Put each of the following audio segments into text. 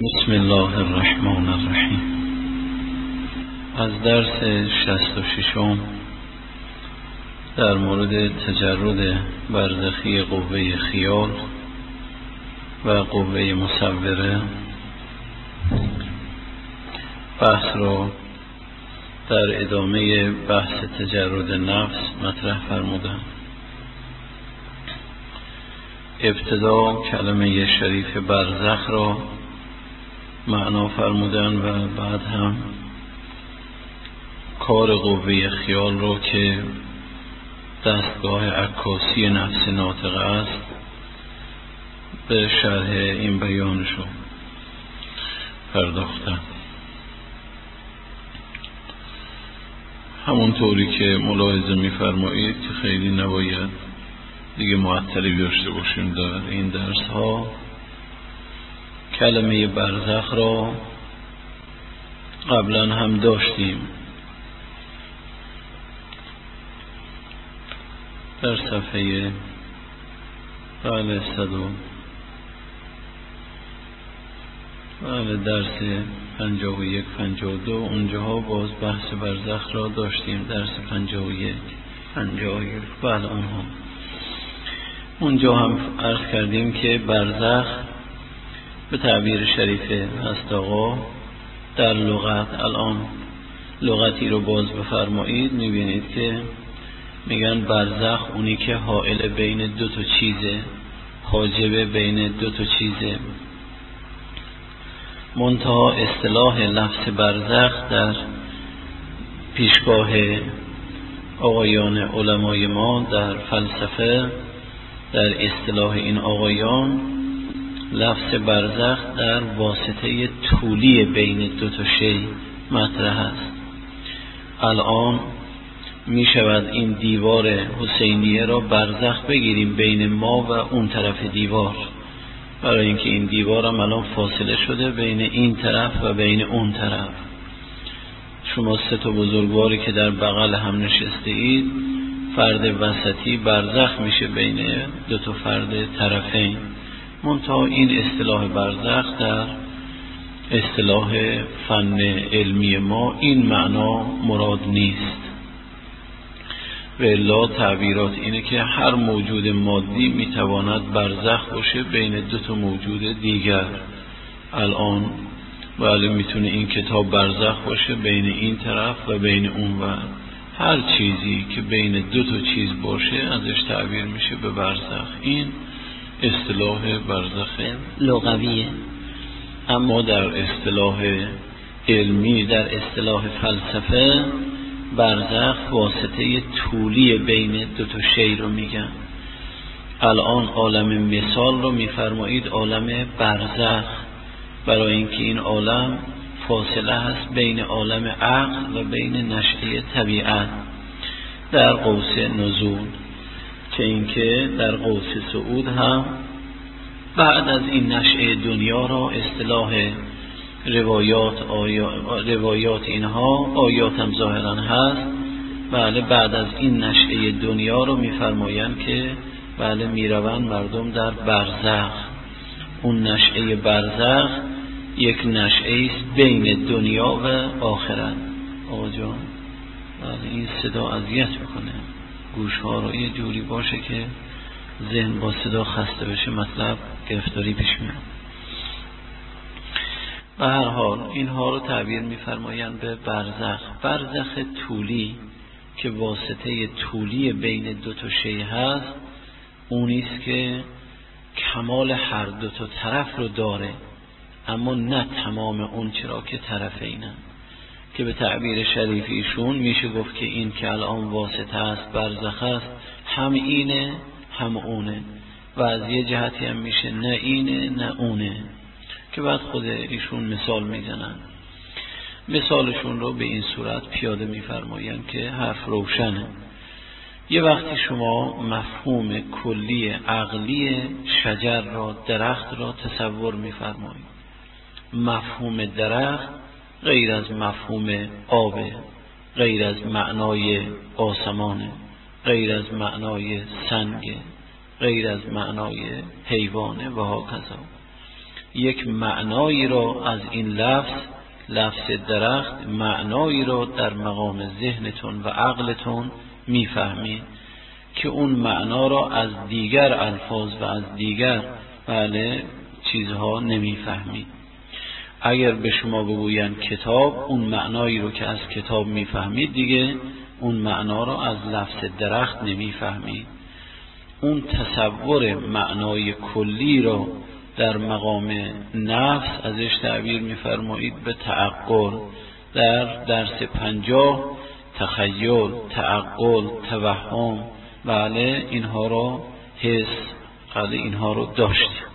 بسم الله الرحمن الرحیم. از درس 66 در مورد تجرد برزخی قوه خیال و قوه مصوره بحث را در ادامه بحث تجرد نفس مطرح فرمودم. ابتدا کلمه شریف برزخ را معنا فرمودن و بعد هم کار قوه خیال را که دستگاه عکاسی نفس ناطقه است به شرح این بیانشو پرداختم. همونطوری که ملاحظه می‌فرمایید که خیلی نباید دیگه معطلی داشته باشیم در این درس ها. کلمه برزخ را قبلا هم داشتیم در صفحه درس 51 52 اونجاها باز بحث برزخ را داشتیم. درس 51 اونجا هم عرض کردیم که برزخ به تعبیر شریف هست آقا در لغت، الان لغتی رو باز بفرمایید میبینید که میگن برزخ اونی که حائل بین دو تا چیزه، حاجب بین دو تا چیزه. منتها اصطلاح لفظ برزخ در پیشگاه آقایان علمای ما در فلسفه، در اصطلاح این آقایان لفظ برزخ در واسطه طولی بین دو تا شی مطرح است. الان می شود این دیوار حسینیه را برزخ بگیریم بین ما و اون طرف دیوار، برای اینکه این دیوار هم الان فاصله شده بین این طرف و بین اون طرف. شما سه تا بزرگواری که در بغل هم نشسته اید، فرد وسطی برزخ میشه بین دو تا فرد طرفین. منتها این اصطلاح برزخ در اصطلاح فن علمی ما این معنا مراد نیست. و الا تعبیرات اینه که هر موجود مادی میتواند برزخ باشه بین دو تا موجود دیگر. الان بله میتونه این کتاب برزخ باشه بین این طرف و بین اون ور. هر چیزی که بین دو تا چیز باشه ازش تعبیر میشه به برزخ. این اصطلاح برزخ لغویه. اما در اصطلاح علمی، در اصطلاح فلسفه، برزخ واسطه طولی بین دو تا شی رو میگن. الان عالم مثال رو میفرمایید عالم برزخ، برای اینکه این عالم فاصله هست بین عالم عقل و بین نشأه طبیعت در قوس نزول، که اینکه در قوس صعود هم بعد از این نشأه دنیا را اصطلاح روایات اینها آیات هم ظاهرا هست. بله بعد از این نشأه دنیا رو میفرمایند که بله میروند مردم در برزخ. اون نشأه برزخ یک نشأه است بین دنیا و آخرت. آقا جان بله این صدا اذیت میکنه، گوشها رو یه جوری باشه که ذهن با صدا خسته بشه، مطلب گرفتاری پیش میاد. به هر حال اینها رو تعبیر میفرمایند به برزخ. برزخ طولی که واسطه طولی بین دو تا شی هست، اونیست که کمال هر دو تا طرف رو داره، اما نه تمام اون چرا که طرفینن، که به تعبیر شریف ایشون میشه گفت که این که الان واسطه است برزخ است، هم اینه هم اونه، و از یه جهتی هم میشه نه اینه نه اونه، که بعد خود ایشون مثال میزنن. مثالشون رو به این صورت پیاده میفرمایند که حرف روشنه. یه وقتی شما مفهوم کلی عقلی شجر را، درخت را تصور میفرمایید، مفهوم درخت غیر از مفهوم آبه، غیر از معنای آسمانه، غیر از معنای سنگه، غیر از معنای حیوانه و هاکذا. یک معنایی رو از این لفظ درخت، معنایی رو در مقام ذهنتون و عقلتون میفهمید که اون معنا رو از دیگر الفاظ و از دیگر چیزها نمیفهمید. اگر به شما بگوین کتاب، اون معنایی رو که از کتاب میفهمید دیگه اون معنا رو از لفظ درخت نمیفهمید. اون تصور معنای کلی رو در مقام نفس ازش تعبیر میفرمایید به تعقل. در درس 50 تخیل، تعقل، توهم، اینها رو حس، اینها رو داشتیم.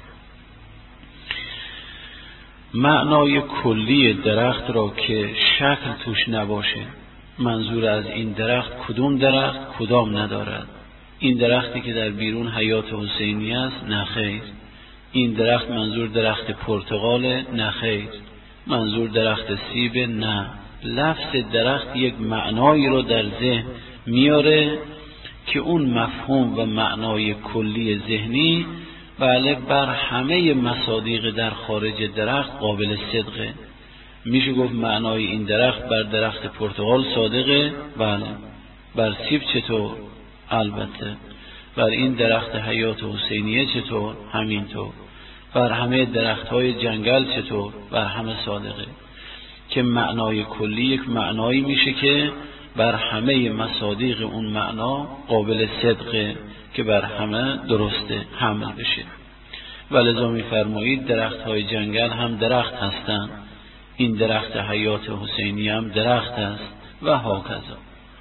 معنای کلی درخت را که شکل توش نباشه، منظور از این درخت کدوم درخت کدام ندارد. این درختی که در بیرون حیات حسینی است، نه خیر. این درخت منظور درخت پرتقال، نه خیر. منظور درخت سیب، نه. لفظ درخت یک معنایی رو در ذهن میاره که اون مفهوم و معنای کلی ذهنی بر همه مصادیق در خارج درخت قابل صدقه. میشه گفت معنای این درخت بر درخت پرتقال صادقه، بر سیب چطور؟ البته. بر این درخت حیات حسینیه چطور؟ همینطور. بر همه درخت‌های جنگل چطور؟ بر همه صادقه. که معنای کلی یک معنایی میشه که بر همه مصادیق اون معنا قابل صدقه که بر همه درسته حمل بشه. ولذا میفرمایید درخت‌های جنگل هم درخت هستند، این درخت حیات حسینی هم درخت است و هاکذا.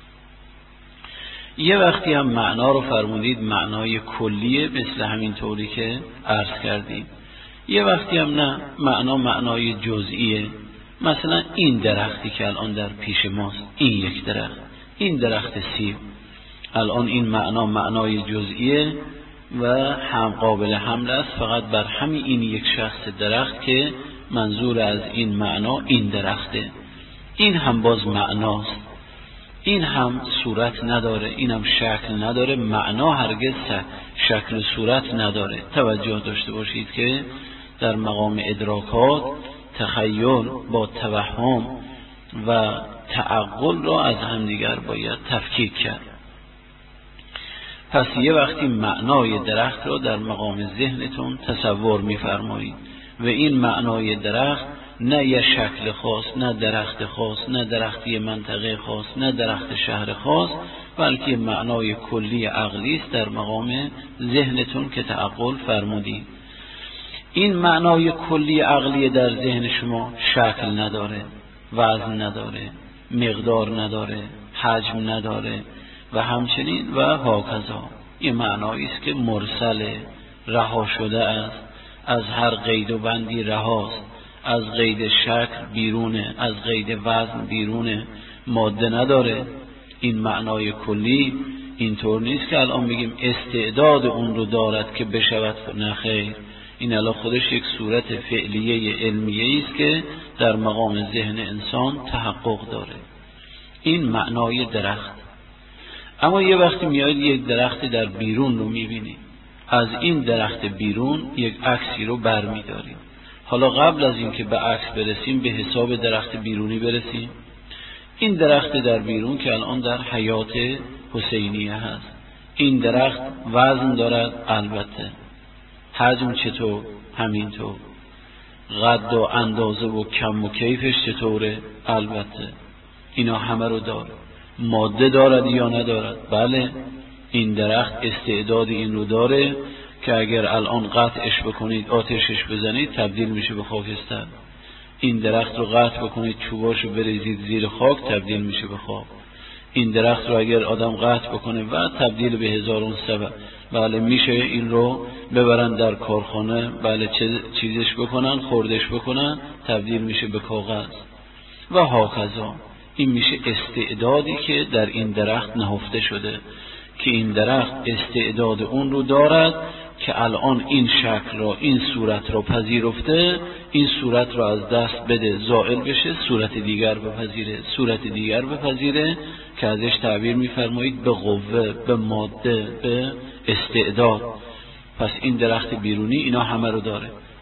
یه وقتی هم معنا رو فرمودید معنای کلیه، مثل همین طوری که عرض کردیم. یه وقتی هم نه، معنای جزئیه. مثلا این درختی که الان در پیش ماست، این یک درخت، این درخت سیب، الان این معنای جزئیه و هم قابل حمل است فقط بر همین این یک شخص درخت که منظور از این معنا این درخته. این هم باز معناست، این هم صورت نداره، این هم شکل نداره. معنا هرگز شکل و صورت نداره. توجه داشته باشید که در مقام ادراکات تخیل با توهم و تعقل را از همدیگر باید تفکیک کرد. پس یه وقتی معنای درخت را در مقام ذهنتون تصور می‌فرمایید و این معنای درخت نه یه شکل خاص، نه درخت خاص، نه درختی منطقه خاص، نه درخت شهر خاص، بلکه معنای کلی عقلی است در مقام ذهنتون که تعقل فرمودید. این معنای کلی عقلی در ذهن شما شکل نداره، وزن نداره، مقدار نداره، حجم نداره و همچنین و هاکذا. این معنایی است که مرسل، رها شده است، از هر قید و بندی رهاست، از قید شکل بیرونه، از قید وزن بیرونه، ماده نداره. این معنای کلی اینطور نیست که الان بگیم استعداد اون رو دارد که بشود، نه خیر. این الان خودش یک صورت فعلیه علمیه است که در مقام ذهن انسان تحقق داره. این معنای درخت. اما یه وقتی میاد یک درخت در بیرون رو میبینی، از این درخت بیرون یک عکسی رو برمیداریم. حالا قبل از این که به عکس برسیم به حساب درخت بیرونی برسیم. این درخت در بیرون که الان در حیات حسینیه هست، این درخت وزن دارد، البته. حجم چطور؟ همینطور. قد و اندازه و کم و کیفش چطوره؟ البته. اینا همه رو داره. ماده دارد یا ندارد؟ بله. این درخت استعداد این رو داره که اگر الان قطعش بکنید، آتشش بزنید، تبدیل میشه به خاکستر. این درخت رو قطع بکنید، چوباشو بریزید زیر خاک، تبدیل میشه به خاک. این درخت رو اگر آدم قطع بکنه و تبدیل به هزارون سبب، بله میشه این رو ببرن در کارخانه، بله چیزش بکنن، خوردش بکنن، تبدیل میشه به کاغذ و هاکذا. این میشه استعدادی که در این درخت نهفته شده، که این درخت استعداد اون رو دارد که الان این شکل را، این صورت را پذیرفته، این صورت را از دست بده، زائل بشه، صورت دیگر بپذیره، صورت دیگر بپذیره که ازش تعبیر میفرمایید به قوه، به ماده، به استعداد. پس این درخت بیرونی اینا همه رو داره.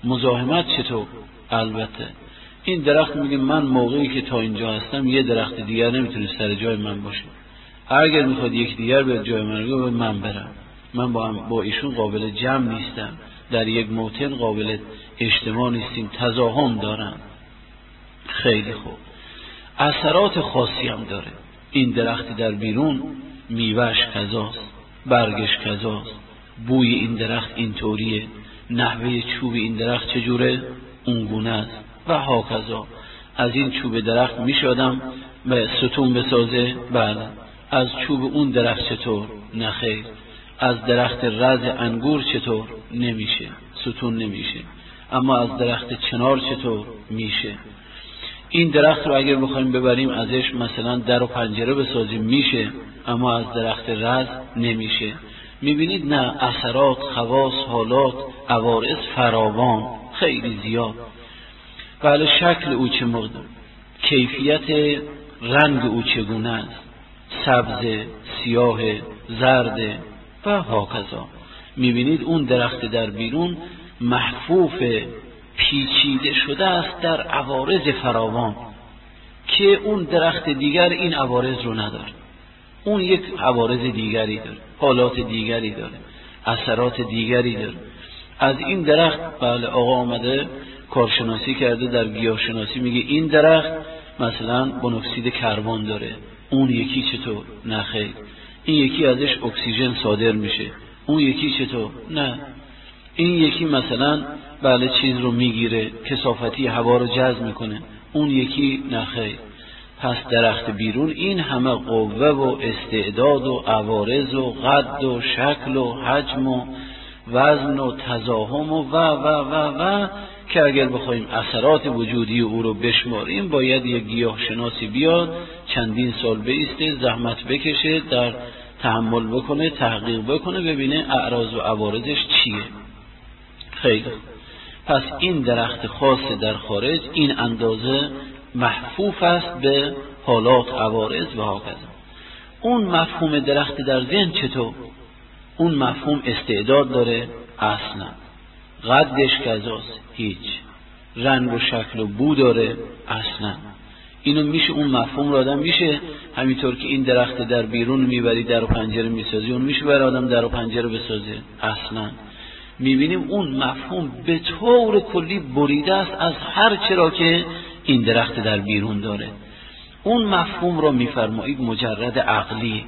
مزاحمت چطور؟ البته این درخت میگه من موقعی که تا اینجا هستم یه درخت دیگر نمیتونه سر جای من باشه، اگر میخواد یک دیگر به جای من رو من برم، من با ایشون قابل جمع نیستم، در یک موطن قابل اجتماع نیستیم، تزاحم دارن. خیلی خوب، اثرات خاصی هم داره این درخت در بیرون، میوهش کذاست، برگش کذاست، بوی این درخت اینطوریه، نحوه چوب این درخت چجوره اونگونه است و هاکذا. از این چوب درخت میشه آدم به ستون بسازه؟ بله. از چوب اون درخت چطور؟ نخیر. از درخت رز انگور چطور؟ نمیشه، ستون نمیشه. اما از درخت چنار چطور؟ میشه. این درخت رو اگر بخوایم ببریم ازش مثلا در و پنجره بسازیم میشه، اما از درخت رز نمیشه. میبینید نه، اثرات، خواص، حالات، عوارض فراوان، خیلی زیاد. بله، شکل او چه مقدار، کیفیت رنگ او چگونه است، سبز، سیاه، زرد و هاکذا. میبینید اون درخت در بیرون محفوف پیچیده شده است در عوارض فراوان که اون درخت دیگر این عوارض رو نداره. اون یک عوارض دیگری داره، حالات دیگری داره، اثرات دیگری داره. از این درخت بله آقا آمده کارشناسی کرده در گیاهشناسی، میگه این درخت مثلا مونوکسید کربن داره، اون یکی چطور؟ نه خیر. این یکی ازش اکسیژن صادر میشه، اون یکی چطور؟ نه. این یکی مثلا بله چیز رو میگیره، کثافتی هوا رو جذب میکنه، اون یکی نه خیر. پس درخت بیرون این همه قوه و استعداد و عوارض و قد و شکل و حجم و وزن و تزاحم و که اگر بخوایم اثرات وجودی او رو بشماریم باید یک گیاه شناسی بیاد چندین سال بایسته، زحمت بکشه، در تحمل بکنه، تحقیق بکنه، ببینه اعراض و عوارضش چیه. خیلی پس این درخت خاص در خارج این اندازه محفوف است به حالات، عوارض و هاکذا. اون مفهوم درخت در ذهن چطور؟ اون مفهوم استعداد داره؟ اصلا. قدش کذاست؟ هیچ. رنگ و شکل و بو داره؟ اصلا. اینو میشه اون مفهوم رو آدم میشه همینطور که این درخت در بیرون میبری در و پنجره میسازی، اون میشه برای آدم در و پنجره بسازه؟ اصلا. میبینیم اون مفهوم به طور کلی بریده است از هر چرا که این درخت در بیرون داره. اون مفهوم رو میفرمایید مجرد عقلی.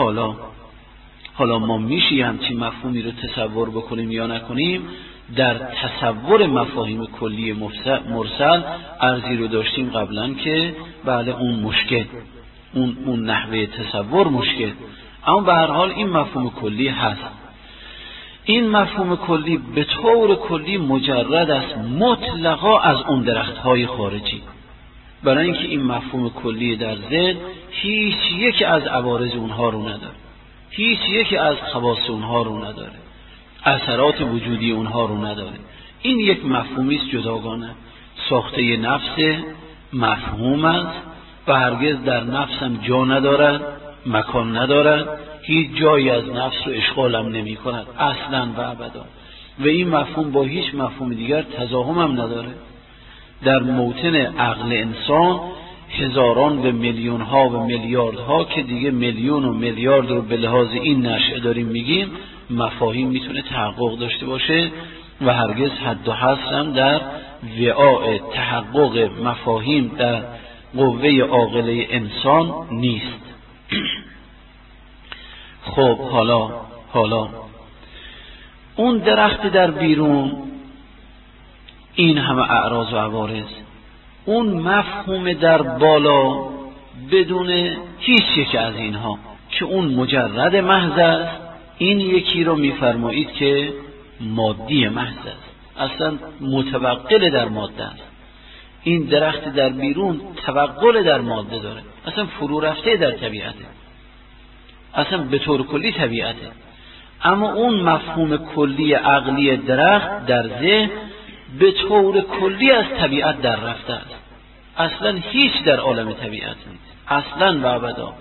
حالا ما میشه همچین مفهومی رو تصور بکنیم یا نکنیم؟ در تصور مفاهیم کلی مرسل ارزی رو داشتیم قبلا که بله اون مشکل، اون نحوه تصور مشکل، اما به هر حال این مفهوم کلی هست. این مفهوم کلی به طور کلی مجرد است مطلقا از اون درخت‌های خارجی، برای اینکه این مفهوم کلی در ذهن هیچ یک از عوارض اونها رو نداره، هیچ یک از خواص اونها رو نداره، اثرات وجودی اونها رو نداره. این یک مفهومی است جداگانه، ساخته نفس مفهوم است و هرگز در نفسم جا ندارد، مکان ندارد، هیچ جایی از نفس رو اشغالم نمی کند اصلا و ابدا. و این مفهوم با هیچ مفهوم دیگر تزاحم هم نداره. در موطن عقل انسان هزاران و میلیون ها و میلیاردها که دیگه میلیون و میلیارد رو به لحاظ این نشأه داریم میگیم، مفاهیم میتونه تحقق داشته باشه و هرگز حد و حصر هم در وعاء تحقق مفاهیم در قوه عاقله انسان نیست. خب حالا اون درخت در بیرون این همه اعراض و عوارض، اون مفهوم در بالا بدون هیچ یک از اینها که اون مجرد محض است، این یکی رو میفرمایید که مادی محض است، اصلا متوقل در ماده است. این درخت در بیرون توقل در ماده داره، اصلا فرو رفته در طبیعته، اصلا به طور کلی طبیعته. اما اون مفهوم کلی عقلی درخت در ذهن به طور کلی از طبیعت در رفته است، اصلا هیچ در عالم طبیعت نیست، اصلا و ابدا.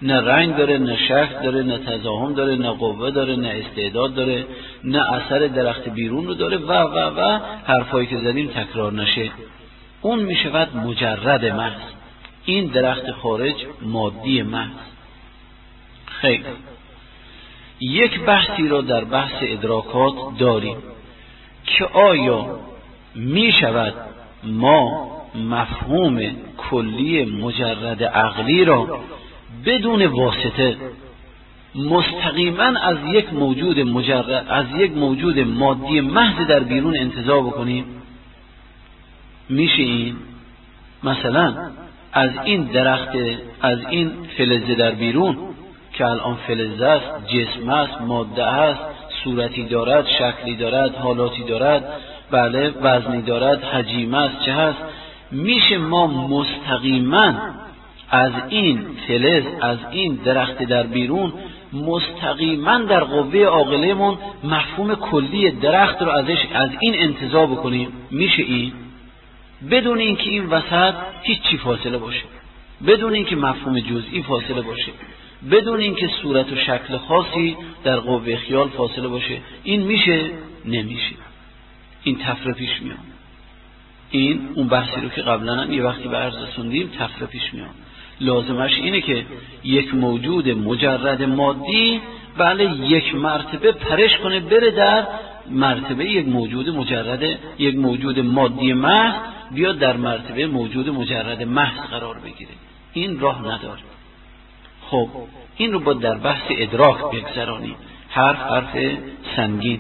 نه رنگ داره، نه شکل داره، نه تزاحم داره، نه قوه داره، نه استعداد داره، نه اثر درخت بیرون رو داره و حرفایی که زدیم تکرار نشه. اون میشود مجرد محض. این درخت خارج مادی محض. خیلی یک بحثی رو در بحث ادراکات داریم که آیا می شود ما مفهوم کلی مجرد عقلی را بدون واسطه مستقیما از یک موجود مجرد، از یک موجود مادی محض در بیرون انتزاع بکنیم؟ میشه این؟ مثلا از این درخت، از این فلزه در بیرون که الان فلزه است، جسم است، ماده است، صورتی دارد، شکلی دارد، حالاتی دارد، بله، وزنی دارد، حجم است، چه هست، میشه ما مستقیما از این فلز، از این درخت در بیرون مستقیما در قوه عاقله‌مون مفهوم کلی درخت رو از این انتزاع بکنیم؟ میشه این؟ بدون اینکه این وسط هیچی فاصله باشه، بدون اینکه مفهوم جزئی فاصله باشه، بدون اینکه صورت و شکل خاصی در قوه خیال فاصله باشه. این میشه؟ نمیشه. این طفره پیش میاد. این اون بحثی رو که قبلا هم یه وقتی به عرض رسوندیم طفره پیش میاد. لازمش اینه که یک موجود مجرد مادی بله یک مرتبه پرش کنه بره در مرتبه یک موجود مجرد، یک موجود مادی محض بیاد در مرتبه موجود مجرد محض قرار بگیره. این راه نداره. خب این رو با در بحث ادراک بگذرانیم. حرف سنگین.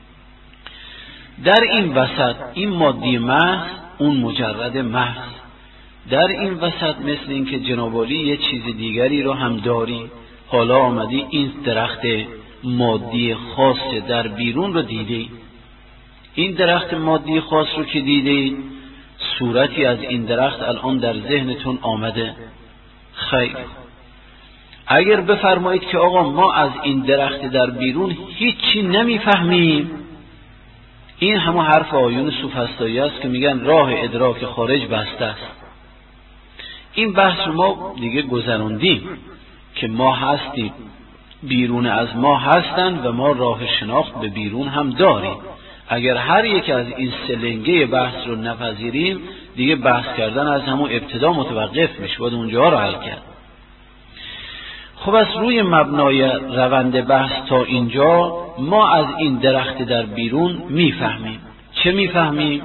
در این وسط این مادی محض، اون مجرد محض، در این وسط مثل این که جناب عالی یه چیز دیگری رو هم داری. حالا آمدی این درخت مادی خاص در بیرون رو دیدی. این درخت مادی خاص رو که دیدی، صورتی از این درخت الان در ذهنتون آمده. خیلی اگر بفرمایید که آقا ما از این درخت در بیرون هیچی نمیفهمیم، این همون حرف آیون سوفسطایی است که میگن راه ادراک خارج بسته است. این بحث رو ما دیگه گذراندیم که ما هستیم، بیرون از ما هستند و ما راه شناخت به بیرون هم داریم. اگر هر یک از این سلنگه بحث رو نپذیریم دیگه بحث کردن از همون ابتدا متوقف میشه، باید اونجا رو حل کرد. خب از روی مبنای روند بحث تا اینجا ما از این درخت در بیرون میفهمیم. چه میفهمیم؟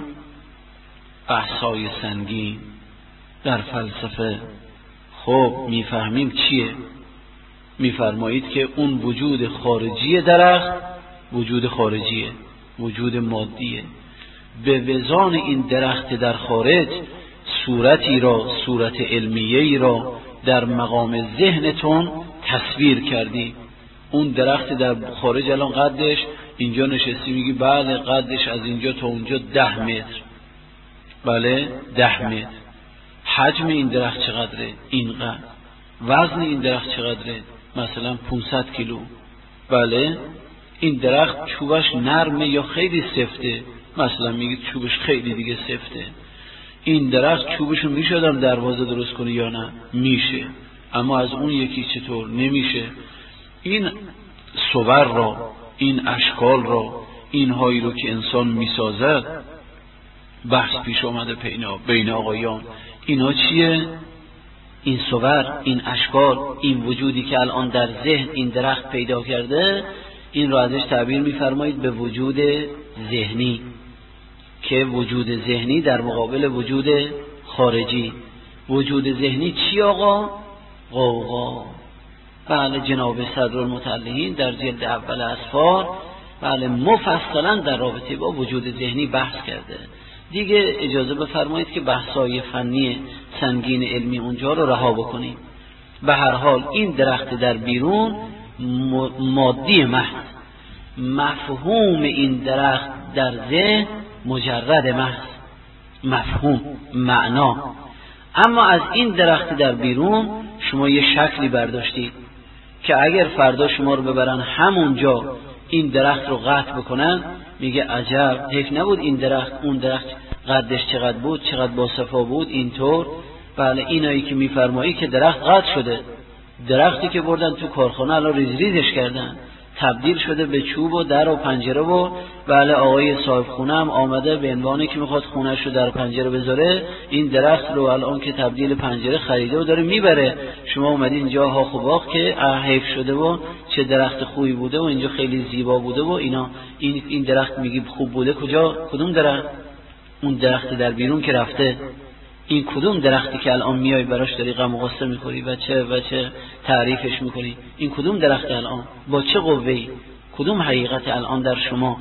بحثای سنگین در فلسفه. خب میفهمیم چیه؟ میفرمایید که اون وجود خارجی درخت وجود خارجیه، وجود مادیه. به وزان این درخت در خارج صورتی را، صورت علمیه‌ای را در مقام ذهنتون تصویر کردی. اون درخت در خارج الان قدش، اینجا نشستی میگی بله قدش از اینجا تا اونجا 10 متر، بله 10 متر. حجم این درخت چقدره؟ اینقدر. وزن این درخت چقدره؟ مثلا 500 کیلو. بله این درخت چوبش نرمه یا خیلی سفته؟ مثلا میگید چوبش خیلی دیگه سفته. این درخت چوبشو میشدم دروازه درست کنی یا نه؟ میشه. اما از اون یکی چطور؟ نمیشه. این صور را، این اشکال را، اینهایی رو که انسان میسازد، بحث پیش آمده بین آقایان، اینا چیه؟ این صور، این اشکال، این وجودی که الان در ذهن این درخت پیدا کرده، این را ازش تعبیر میفرمایید به وجود ذهنی، که وجود ذهنی در مقابل وجود خارجی. وجود ذهنی چی آقا؟ قوقا. بله جناب صدرالمتعلقین در جلد اول اسفار بله مفصلا در رابطه با وجود ذهنی بحث کرده. دیگه اجازه بفرمایید که بحثای فنی سنگین علمی اونجا رو رها بکنیم. به هر حال این درخت در بیرون مادی محض، مفهوم این درخت در ذهن مجرد محض، مفهوم، معنا. اما از این درخت در بیرون شما یه شکلی برداشتید که اگر فردا شما رو ببرن همونجا این درخت رو قطع بکنن، میگه عجب حیف نبود این درخت، اون درخت قدش چقدر بود، چقدر با صفا بود، اینطور. بله اینایی که میفرمایی که درخت قطع شده، درختی که بردن تو کارخانه الان ریز ریزش کردن، تبدیل شده به چوب و در و پنجره و بله آقای صاحب خونه هم آمده به عنوانی که میخواد خونه‌ش رو در پنجره بذاره، این درخت رو الان که تبدیل پنجره خریده و داره میبره. شما اومدین اینجا ها خوباخ که حیف شده و چه درخت خوبی بوده و اینجا خیلی زیبا بوده و اینا، این درخت میگی خوب بوده. کدوم درخت؟ اون درخت در بیرون که رفته. این کدوم درختی که الان میای براش داری غم و غصه میکنی و چه تعریفش میکنی؟ این کدوم درخت الان؟ با چه قوه‌ای؟ کدوم حقیقت الان در شما؟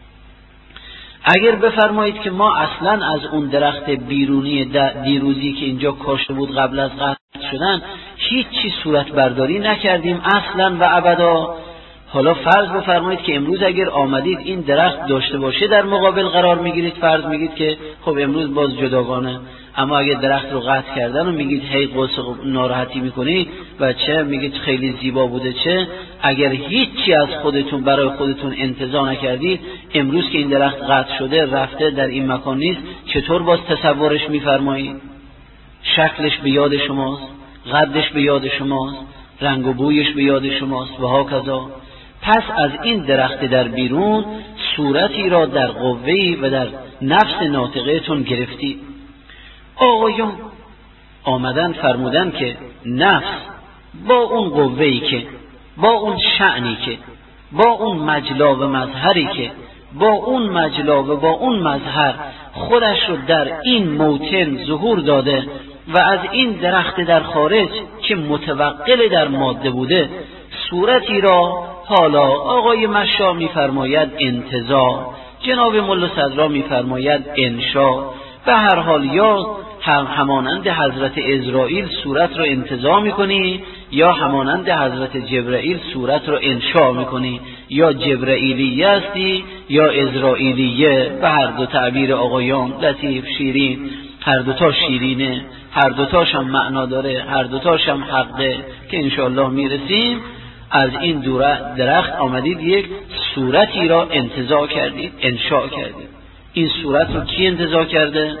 اگر بفرمایید که ما اصلا از اون درخت بیرونی دیروزی که اینجا کاشته بود قبل از قطع شدن هیچی صورت برداری نکردیم اصلا و ابدا، حالا فرض بفرمایید که امروز اگر آمدید این درخت داشته باشه در مقابل قرار میگیرید، فرض میگید که خب امروز باز جداگانه، اما اگر درخت رو قطع کردن و میگید هی قصه ناراحتی میکنید و چه میگید خیلی زیبا بوده، چه اگر هیچی از خودتون برای خودتون انتزاع نکردید، امروز که این درخت قطع شده رفته در این مکان نیست، چطور باز تصورش میفرمایید؟ شکلش به یاد شماست، قدش به یاد شماست، رنگ و بویش به یاد شماست و هاکذا. پس از این درخت در بیرون صورتی را در قوه‌ای و در نفس ناطقه‌تون گرفتید. آقایون آمدن فرمودن که نفس با اون قوه‌ای که، با اون شأنی که، با اون مجلا و مظهری که، با اون مجلا و با اون مظهر خودش رو در این موطن ظهور داده و از این درخت در خارج که متوقل در ماده بوده صورتی را حالا آقای مشا میفرماید انتزاع، جناب ملا صدرا میفرماید انشا، به هر حال یا همانند حضرت عزرائیل صورت رو انتزاع میکنی یا همانند حضرت جبرائیل صورت رو انشا میکنی، یا جبرائیلیه هستی یا عزرائیلیه. به هر دو تعبیر آقایان لطیف شیرین، هر دوتا شیرینه، هر دوتاش هم معنا داره، هر دوتاش هم حقه که انشاءالله میرسیم. از این درخت آمدید یک صورتی را انتزاع کردید، انشاء کردید. این صورت رو کی انتزاع کرده؟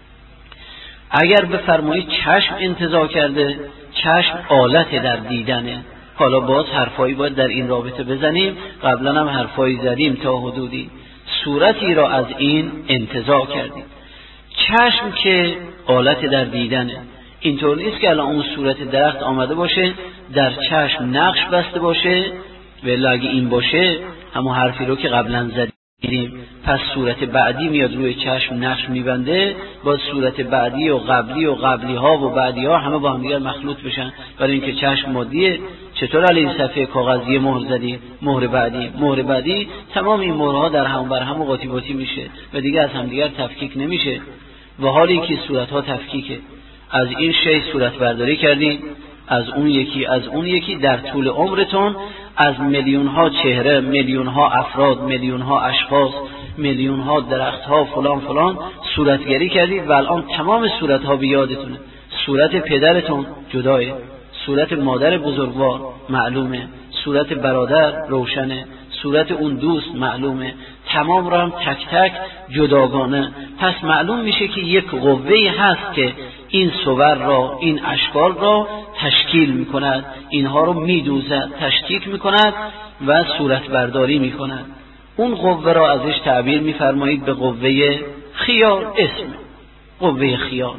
اگر بفرمایید چشم انتزاع کرده، چشم آلت در دیدنه. حالا باز حرفایی باید در این رابطه بزنیم، قبلا هم حرفایی زدیم تا حدودی. صورتی را از این انتزاع کردید. چشم که آلت در دیدنه، اینطور نیست که الان اون صورت درخت آمده باشه در چشم نقش بسته باشه، ولی اگه این باشه همون حرفی رو که قبلا زدیم، پس صورت بعدی میاد روی چشم نقش میبنده، باز صورت بعدی و قبلی ها و بعدی ها همه با هم دیگر مخلوط بشن. برای اینکه چشم مادیه، چطور علیه صفحه کاغذی مهر زدی؟ مهر بعدی تمام این مهرها در هم بر هم و قاطی باطی میشه و دیگه از هم دیگر تفکیک نمیشه، و حالی که صورت ها تفکیکه. از این شی صورت برداری کردید، از اون یکی در طول عمرتون از میلیون ها چهره، میلیون ها افراد، میلیون ها اشخاص، میلیون ها درخت ها فلان صورتگری کردید و الان تمام صورت ها بیادتونه. صورت پدرتون جداه، صورت مادر بزرگوار معلومه، صورت برادر روشنه، صورت اون دوست معلومه، تمام را هم تک تک جداگانه. پس معلوم میشه که یک قوه‌ای هست که این صور را، این اشکال را تشکیل میکند، اینها رو میدوزد، تشکیک میکند و صورت برداری میکند. اون قوه را ازش تعبیر میفرمایید به قوه خیال. اسم قوه خیال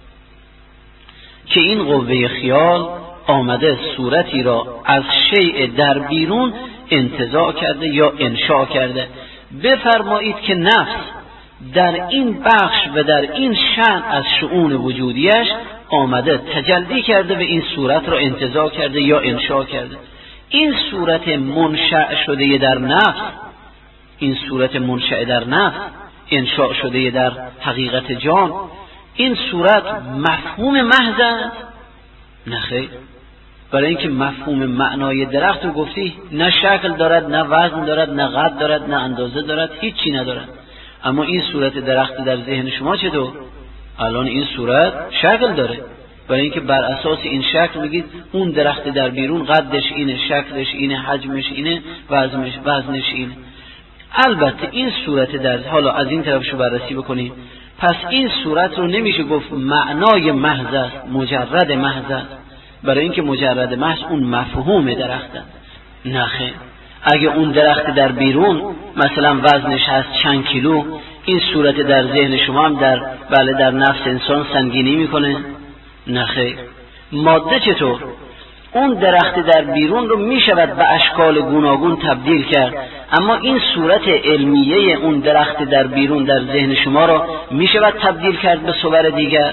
که این قوه خیال آمده صورتی را از شیء در بیرون انتزاع کرده یا انشاء کرده. بفرمایید که نفس در این بخش و در این شأن از شؤون وجودیش آمده تجلی کرده و این صورت را انتزاع کرده یا انشاء کرده. این صورت منشأ شده در نفس، این صورت منشأ در نفس، انشاء شده در حقیقت جان، این صورت مفهوم محض است؟ نه خیر. برای اینکه مفهوم معنای درخت رو گفتی، نه شکل دارد، نه وزن دارد، نه قد دارد، نه اندازه دارد، هیچی ندارد. اما این صورت درخت در ذهن شما چطور؟ الان این صورت شکل داره، برای اینکه بر اساس این شکل میگید اون درخت در بیرون قدش اینه، شکلش اینه، حجمش اینه، وزنش اینه. البته این صورت در، حالا از این طرفشو بررسی بکنیم، پس این صورت رو نمیشه گفت معنای محض است، مجرد محض است، برای اینکه مجرد محض اون مفهوم درخته. نه خیر، اگه اون درخت در بیرون مثلا وزنش هست چند کیلو، این صورت در ذهن شما هم در نفس انسان سنگینی میکنه؟ نه خیر. ماده چطور؟ اون درخت در بیرون رو میشود به اشکال گوناگون تبدیل کرد، اما این صورت علمیه اون درخت در بیرون در ذهن شما رو میشود تبدیل کرد به صور دیگر؟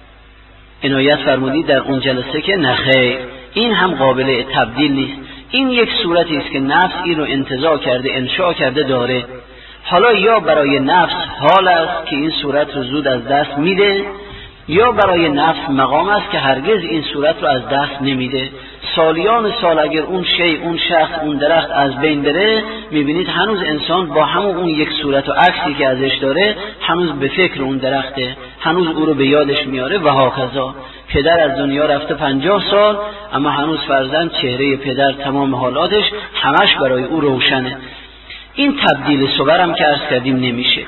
عنایت فرمودید در اون جلسه که نه خیر، این هم قابل تبدیل نیست. این یک صورتی است که نفس این رو انتزاع کرده، انشاء کرده داره. حالا یا برای نفس حال است که این صورت رو زود از دست میده، یا برای نفس مقام است که هرگز این صورت رو از دست نمیده. سالیان سال اگر اون شیء، اون شخص، اون درخت از بین بره، میبینید هنوز انسان با همون اون یک صورت و عکسی که ازش داره هنوز به فکر اون درخته، هنوز او رو به یادش میاره و هاکذا. پدر از دنیا رفته 50 سال، اما هنوز فرزند چهره پدر، تمام حالاتش همش برای او روشنه. این تبدیل صورم که عرض کردیم نمیشه،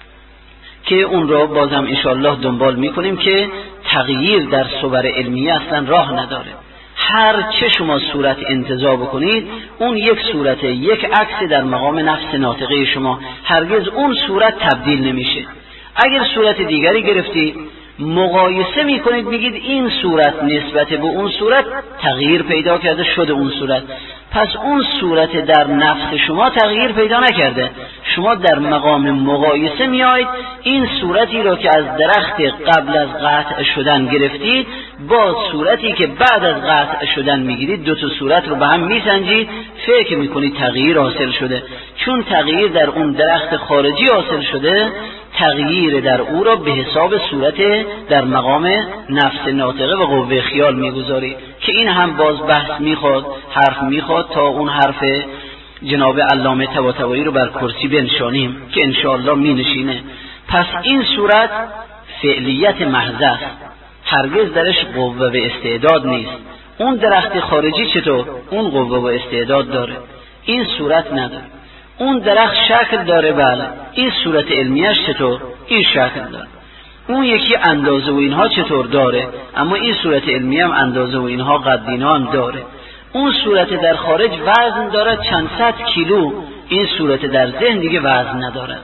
که اون رو بازم انشاءالله دنبال میکنیم که تغییر در صور علمیه اصلا راه نداره. هر چه شما صورت انتزاع بکنید، اون یک صورت، یک عکس در مقام نفس ناطقه شما، هرگز اون صورت تبدیل نمیشه. اگر صورت دیگری گرفتید، مقایسه میکنید، میگید این صورت نسبت به اون صورت تغییر پیدا کرده، شده اون صورت، پس اون صورت در نفس شما تغییر پیدا نکرده. شما در مقام مقایسه میایید، این صورتی را که از درخت قبل از قطع شدن گرفتید با صورتی که بعد از قطع شدن میگیرید، دو تا صورت رو به هم میسنجید، فکر میکنید تغییر حاصل شده. چون تغییر در اون درخت خارجی حاصل شده، تغییر در او را به حساب صورت در مقام نفس ناطقه و قوه خیال میگذاری، که این هم باز بحث میخواد، حرف میخواد تا اون حرف جناب علامه طباطبایی رو بر کرسی بنشانیم که انشاءالله مینشینه. پس این صورت فعلیت محض است، هرگز درش قوه و استعداد نیست. اون درخت خارجی چطور؟ اون قوه و استعداد داره، این صورت نداره. اون درخت شکل داره، بله، این صورت علمیش چطور؟ این شکل داره. اون یکی اندازه و اینها چطور؟ داره، اما این صورت علمی هم اندازه و اینها قد اینها هم داره. اون صورت در خارج وزن داره چند صد کیلو، این صورت در ذهن دیگه وزن نداره.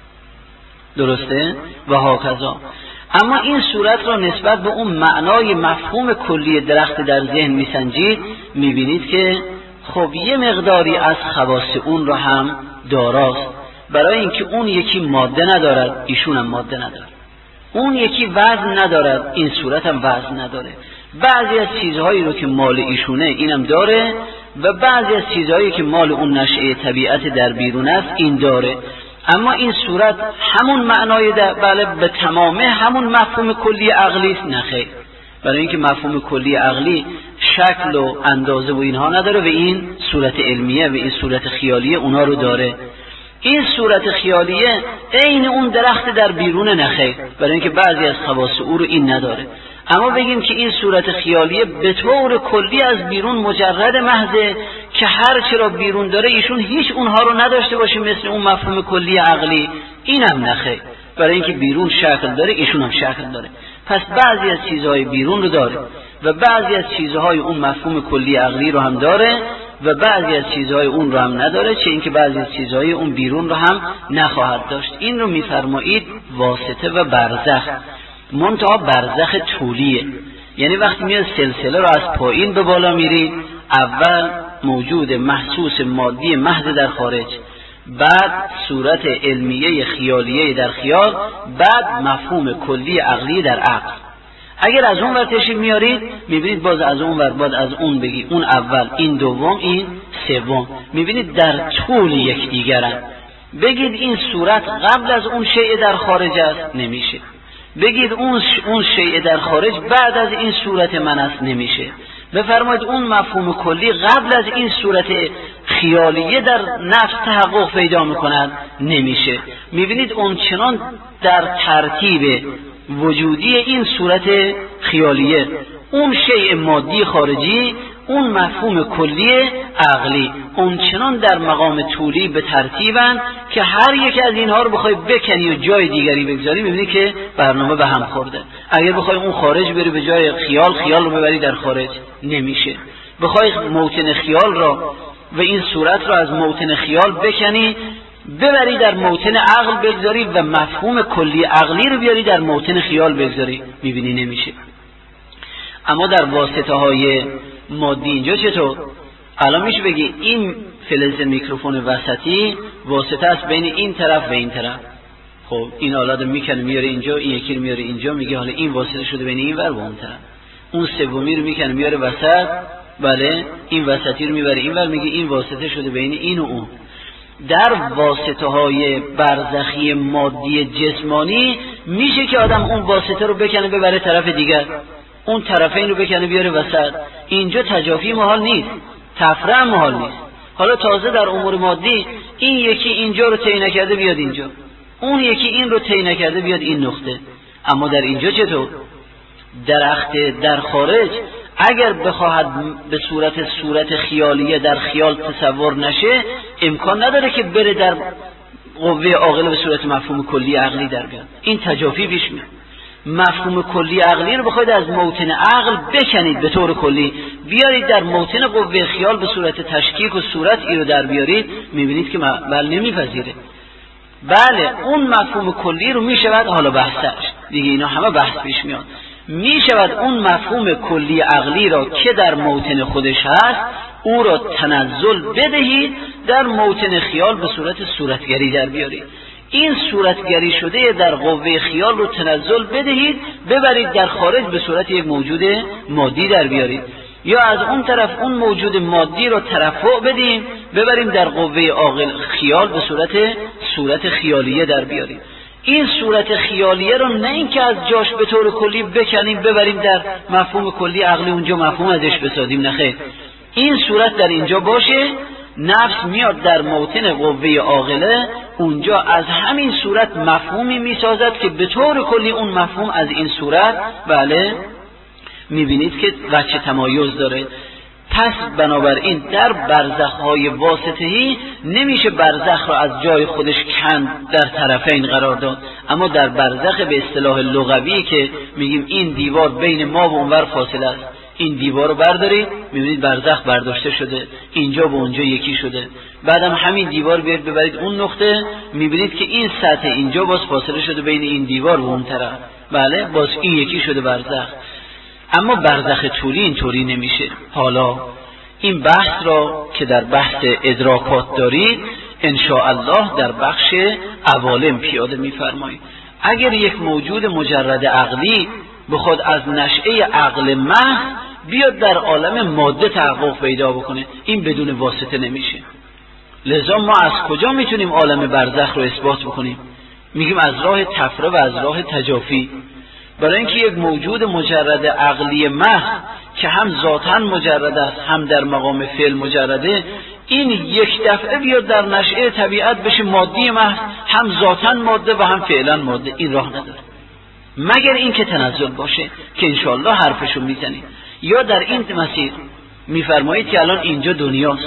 درسته؟ و هاکذا. اما این صورت را نسبت به اون معنای مفهوم کلی درخت در ذهن میسنجید، میبینید که خب یه مقداری از خواص اون را هم داراست. برای اینکه اون یکی ماده ندارد، ایشون هم ماده نداره. اون یکی وزن ندارد، این صورت هم وزن نداره. بعضی از چیزهایی رو که مال ایشونه اینم داره، و بعضی از چیزهایی که مال اون نشأه طبیعت در بیرون است این داره. اما این صورت همون معنای بله به تمامه همون مفهوم کلی عقلی است؟ نخیر. برای اینکه مفهوم کلی عقلی شکل و اندازه و اینها نداره، و این صورت علمیه و این صورت خیالیه اونا رو داره. این صورت خیالیه عین اون درخت در بیرون نخیر، برای اینکه بعضی از خواص او رو این نداره. اما بگیم که این صورت خیالیه به طور کلی از بیرون مجرد محضه، که هر چرا بیرون داره ایشون هیچ اونها رو نداشته باشه مثل اون مفهوم کلی عقلی، اینم نخیر. برای اینکه بیرون شکل داره، ایشون هم شکل داره. پس بعضی از چیزهای بیرون رو داره و بعضی از چیزهای اون مفهوم کلی عقلی رو هم داره و بعضی از چیزهای اون رو هم نداره، چه اینکه بعضی از چیزهای اون بیرون رو هم نخواهد داشت. این رو میفرمایید واسطه و برزخ. منتها برزخ طولیه، یعنی وقتی میاد سلسله رو از پایین به بالا میرید، اول موجود محسوس مادی محض در خارج، بعد صورت علمیه خیالیه در خیال، بعد مفهوم کلی عقلی در عقل. اگر از اون ور تشریف میارید میبینید باز از اون ور، باز از اون بگی، اون اول، این دوم، این سوم، میبینید در طول یکدیگرن. بگید این صورت قبل از اون شیء در خارج است، نمیشه. بگید اون شیء در خارج بعد از این صورت من است، نمیشه. بفرمایید اون مفهوم کلی قبل از این صورت خیالیه در نفس تحقق پیدا میکند، نمیشه. میبینید اون چنان در ترتیب وجودی این صورت خیالیه، اون شیء مادی خارجی، اون مفهوم کلیه عقلی اونچنان در مقام طولی به ترتیبن که هر یک از اینها رو بخوای بکنی و جای دیگری بگذاری میبینی که برنامه به هم خورده. اگر بخوای اون خارج بری به جای خیال رو ببری در خارج نمیشه. بخوای موطن خیال را و این صورت را از موطن خیال بکنی ببری در موطن عقل بگذاری و مفهوم کلی عقلی رو بیاری در موطن خیال بگذاری میبینی نمیشه. اما در واسطه های مادی اینجا چطور؟ الان میشه بگی این فلز میکروفون وسطی واسطه است بین این طرف و این طرف. خب این آلات میکنه میاره اینجا، این یکی رو میاره اینجا، میگه حالا این واسطه شده بین این ور و اون طرف. اون سومی رو میکنه میاره وسط، بله این وسطی رو میبره این ور، میگه این واسطه شده بین این و اون. در واسطه های برزخی مادی جسمانی میشه که آدم اون واسطه رو بکنه ببره طرف دیگر، اون طرفین رو بکنه بیاره وسط. اینجا تجافی محال نیست، تفرع محال نیست. حالا تازه در امور مادی این یکی اینجا رو طی نکرده بیاد اینجا، اون یکی این رو طی نکرده بیاد این نقطه. اما در اینجا چطور؟ درخت در خارج اگر بخواهد به صورت خیالیه در خیال تصور نشه امکان نداره که بره در قوه عاقله به صورت مفهوم کلی عقلی در بیاد. این تجافی پیش میاد. مفهوم کلی عقلی رو بخواید از موطن عقل بکنید به طور کلی بیارید در موطن قوه خیال به صورت تشکیک و صورت ای رو در بیارید، میبینید که بله نمیپذیره. بله اون مفهوم کلی رو میشود، حالا بحثش دیگه اینا همه بحث پیش میاد، میشود اون مفهوم کلی عقلی را که در موطن خودش هست او را تنزل بدهید در موطن خیال به صورت صورتگری در بیارید. این صورتگری شده در قوه خیال رو تنزل بدهید ببرید در خارج به صورت یک موجود مادی در بیارید، یا از اون طرف اون موجود مادی رو ترفع بدیم ببریم در قوه عاقل خیال به صورت خیالیه در بیاریم. این صورت خیالیه رو نه اینکه از جاش به طور کلی بکنیم ببریم در مفهوم کلی عقلی اونجا مفهوم ازش بسازیم، نه خیر. این صورت در اینجا باشه، نفس میاد در موطن قوه عاقله، اونجا از همین صورت مفهومی میسازد که به طور کلی اون مفهوم از این صورت بله میبینید که وجه تمایز داره. پس بنابراین در برزخ‌های واسطه‌ای نمیشه برزخ را از جای خودش کند در طرفین قرار داد، اما در برزخ به اصطلاح لغوی که میگیم این دیوار بین ما و اونور فاصله است، این دیوار رو بردارید میبینید برزخ برداشته شده، اینجا و اونجا یکی شده. بعدم همین دیوار بیارید ببرید اون نقطه میبینید که این سطح اینجا باز فاصله شده بین این دیوار و اون طرف، بله باز این یکی شده برزخ. اما برزخ طولی اینطوری نمیشه. حالا این بحث را که در بحث ادراکات دارید انشاءالله در بخش عوالم پیاده میفرمایید. اگر یک موجود مجرد عقلی بخواد از نشأه عقل محض بیاد در عالم ماده تحقق پیدا بکنه، این بدون واسطه نمیشه. لذا ما از کجا میتونیم عالم برزخ رو اثبات بکنیم؟ میگیم از راه تفره و از راه تجافی. برای اینکه یک موجود مجرد عقلی محض که هم ذاتاً مجرد است هم در مقام فعل مجرده، این یک دفعه بیاد در نشأه طبیعت بشه مادی محض، هم ذاتاً ماده و هم فعلاً ماده، این راه نداره مگر این که تنزل باشه که انشاءالله حرفشو میزنید. یا در این مسیر میفرمایید که الان اینجا دنیاست،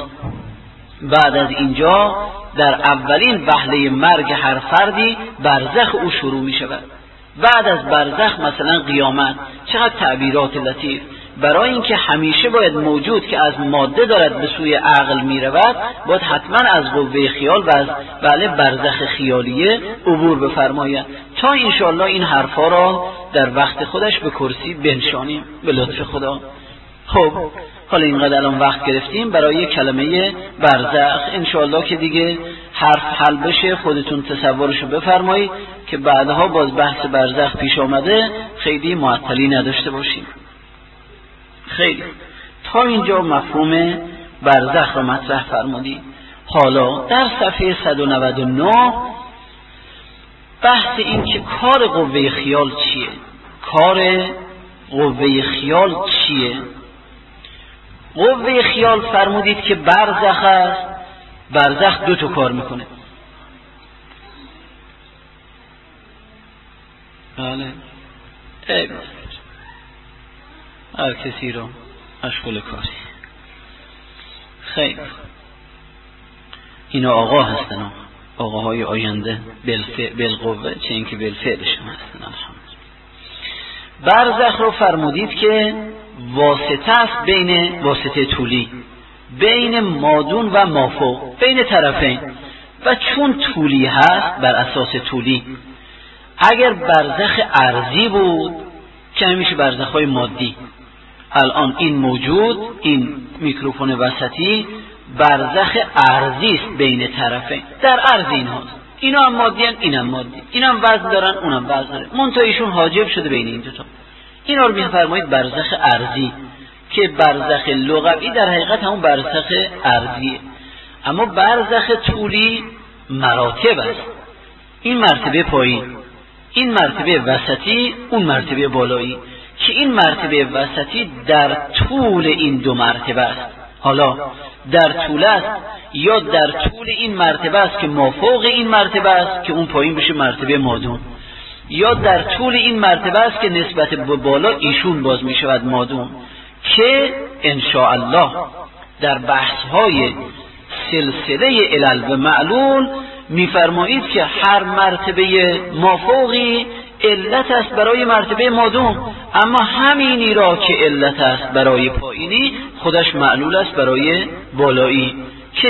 بعد از اینجا در اولین وهله مرگ هر فردی برزخ او شروع میشود، بعد از برزخ مثلا قیامت. چقدر تعبیرات لطیف. برای اینکه همیشه باید موجود که از ماده دارد به سوی عقل میرود باید حتما از قوه خیال و از برزخ خیالیه عبور بفرماید تا انشاءالله این حرفا را در وقت خودش به کرسی بنشانیم به لطف خدا. خب حالا اینقدر الان وقت گرفتیم برای کلمه برزخ، انشاءالله که دیگه حرف حل بشه خودتون تصورشو بفرمایید که بعدها باز بحث برزخ پیش آمده خیلی معطلی نداشته باشیم. خیلی تا اینجا مفهوم برزخ رو مطرح فرمودید. حالا در صفحه 199 بحث این که کار قوه خیال چیه، کار قوه خیال چیه. قوه خیال فرمودید که برزخ است. برزخ دو تا کار میکنه. بله هر کسی رو مشغول کاری. خیلی اینا آقا هستن، آقاهای آینده بالقوه، چه اینکه بالفعلشون هستن. برزخ رو فرمودید که واسطه است، بین واسطه طولی بین مادون و مافوق، بین طرفین، و چون طولی هست بر اساس طولی. اگر برزخ ارضی بود که همیشه برزخ‌های مادی، الان این موجود، این میکروفون وسطی برزخ ارضی است بین طرفین، در عرض این هاست، اینا هم مادی هن، این هم مادی، اینا هم وزن دارن، اون هم وزن داره، منتها ایشون حاجب شده بین این دوتا. اینا رو میفرمایید برزخ ارضی، که برزخ لغوی در حقیقت همون برزخ ارضیه. اما برزخ طولی مراتب است، این مرتبه پایین، این مرتبه وسطی، اون مرتبه بالایی، که این مرتبه وسطی در طول این دو مرتبه است. حالا در طول است یا در طول این مرتبه است که مافوق این مرتبه است که اون پایین بشه مرتبه مادون، یا در طول این مرتبه است که نسبت به بالا ایشون باز می شود مادون، که انشاءالله در بحث‌های سلسله علل و معلول می‌فرمایید که هر مرتبه مافوقی علت است برای مرتبه مادون، اما همینی را که علت است برای پایینی خودش معلول است برای بالایی، که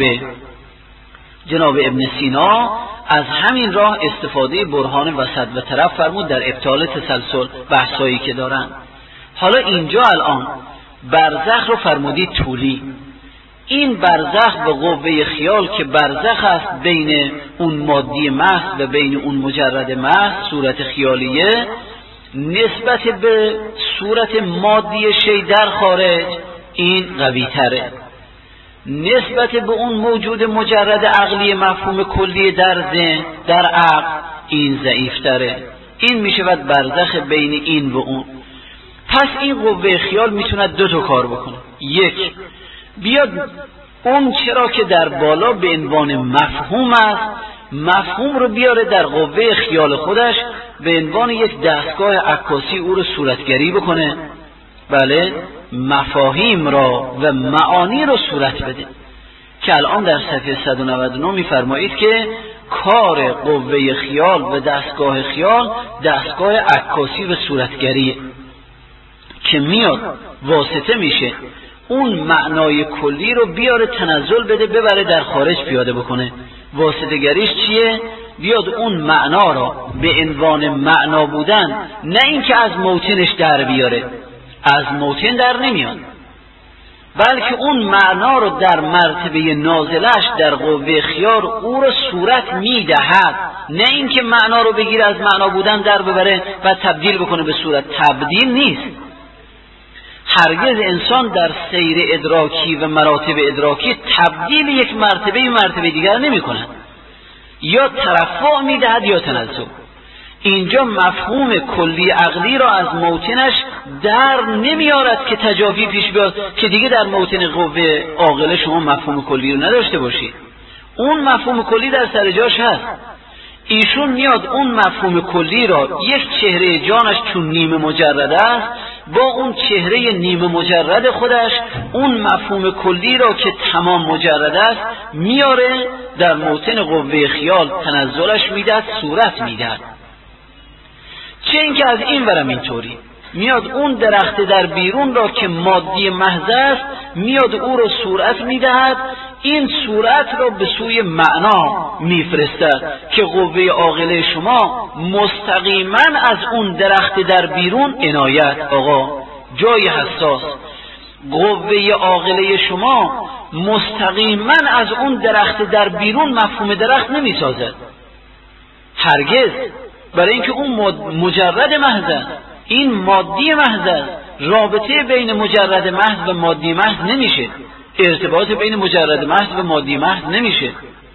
جناب ابن سینا از همین راه استفاده برهان وسط و طرف فرمود در ابطال تسلسل بحثایی که دارن. حالا اینجا الان برزخ رو فرمودید طولی، این برزخ به قوه خیال که برزخ است بین اون مادی محض و بین اون مجرد محض، صورت خیالیه، نسبت به صورت مادی شی در خارج این قوی تره، نسبت به اون موجود مجرد عقلی مفهوم کلی در ذهن در عقل این ضعیف تره. این میشود برزخ بین این و اون. پس این قوه خیال میتوند دو تا کار بکنه. یک، بیاد اون چرا که در بالا به عنوان مفهوم است، مفهوم رو بیاره در قوه خیال خودش به عنوان یک دستگاه عکاسی او رو صورتگری بکنه، بله، مفاهیم را و معانی رو صورت بده، که الان در صفحه 199 میفرمایید که کار قوه خیال و دستگاه خیال دستگاه عکاسی و صورتگریه، که میاد واسطه میشه اون معنای کلی رو بیاره تنزل بده، ببره در خارج پیاده بکنه. واسطه گریش چیه؟ بیاد اون معنا را به عنوان معنا بودن، نه اینکه از موطنش در بیاره، از موطن در نمیاد، بلکه اون معنا رو در مرتبه نازلش در قوه خیال او رو صورت میدهد، نه اینکه معنا رو بگیره از معنا بودن در ببره و تبدیل بکنه به صورت. تبدیل نیست. هرگز انسان در سیر ادراکی و مراتب ادراکی تبدیل یک مرتبه دیگر نمی کند، یا ترفع می دهد یا تنزل. اینجا مفهوم کلی عقلی را از موطنش در نمی آرد که تجافی پیش بیاد، که دیگه در موطن قوه عاقله شما مفهوم کلی رو نداشته باشید. اون مفهوم کلی در سر جاش هست. ایشون میاد اون مفهوم کلی را، یک چهره جانش چون نیمه مجرد است، با اون چهره نیمه مجرد خودش اون مفهوم کلی را که تمام مجرد است میاره در موطن قوه خیال تنزلش میدهد، صورت میدهد. چه اینکه از این ورم اینطوری میاد اون درخت در بیرون را که مادی محض است، میاد او را صورت میدهد، این صورت را به سوی معنا میفرستد که قوه عاقله شما مستقیما از اون درخت در بیرون عنایت، آقا جای حساس، قوه عاقله شما مستقیما از اون درخت در بیرون مفهوم درخت نمیسازد هرگز، برای اینکه اون مجرد محض است، این مادی محض است. رابطه بین مجرد محض و مادی محض نمیشه، ارتباط بین مجرد محض و مادی محض نمیشه.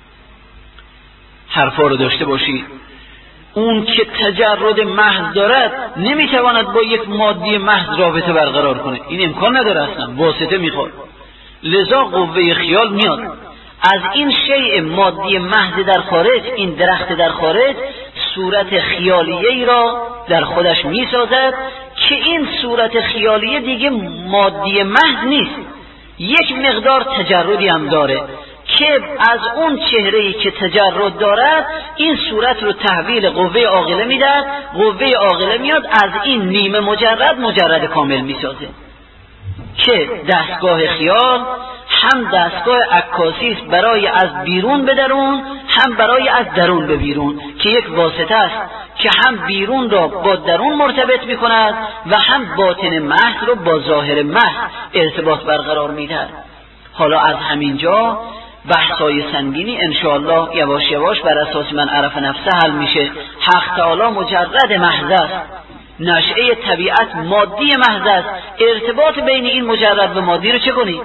حرفا رو داشته باشید. اون که تجرد محض دارد نمیتواند با یک مادی محض رابطه برقرار کنه، این امکان نداره، اصلا واسطه میخواد. لذا قوه خیال میاد از این شیء مادی محض در خارج، این درخت در خارج، صورت خیالیه‌ای را در خودش میسازد که این صورت خیالیه دیگه مادی محض نیست، یک مقدار تجردی هم داره که از اون چهره‌ای که تجرد دارد این صورت رو تحویل قوه عاقله میدهد، قوه عاقله میاد از این نیمه مجرد کامل میسازه که دستگاه خیال هم دستگاه عکاسی است برای از بیرون به درون، هم برای از درون به بیرون، که یک واسطه است که هم بیرون را با درون مرتبط می‌کند و هم باطن محض را با ظاهر محض ارتباط برقرار می‌دهد. حالا از همینجا بحث‌های سنگینی انشاءالله یواش یواش بر اساس من عرف نفسه حل میشه. حق تعالی مجرد محض است، نشأه طبیعت مادی محض است. ارتباط بین این مجرد و مادی رو چه کنی؟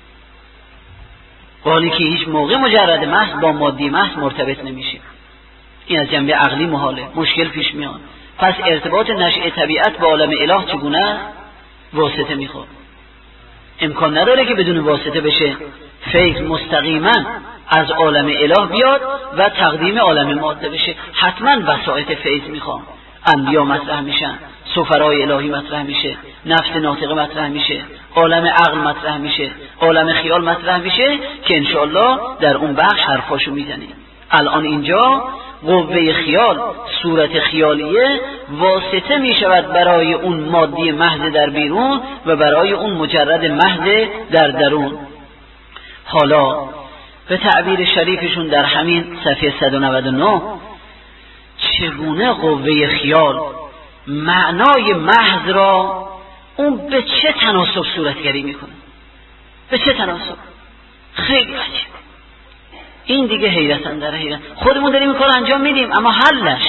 حالی که هیچ موقع مجرد محض با مادی محض مرتبط نمیشه. این از جنبه عقلی محاله، مشکل پیش میاد. پس ارتباط نشأه طبیعت با عالم اله چگونه است؟ واسطه میخواد. امکان نداره که بدون واسطه بشه فیض مستقیما از عالم اله بیاد و تقدیم عالم ماده بشه. حتما وسائط فیض میخوام. انبیا مطرح میشن، سفرای الهی مطرح میشه، نفس ناطقه مطرح میشه، عالم عقل مطرح میشه، عالم خیال مطرح میشه که انشاءالله در اون بخش حرفاشو میزنیم. الان اینجا قوه خیال، صورت خیالیه واسطه میشود برای اون مادی محض در بیرون و برای اون مجرد محض در درون. حالا به تعبیر شریفشون در همین صفحه 199 چگونه قوه خیال معنای محض را اون به چه تناسب صورتگری میکنه؟ به چه تناسب؟ خیلی عجیب. این دیگه حیرت اندر حیرت. خودمون داریم این کار انجام میدیم اما حلش.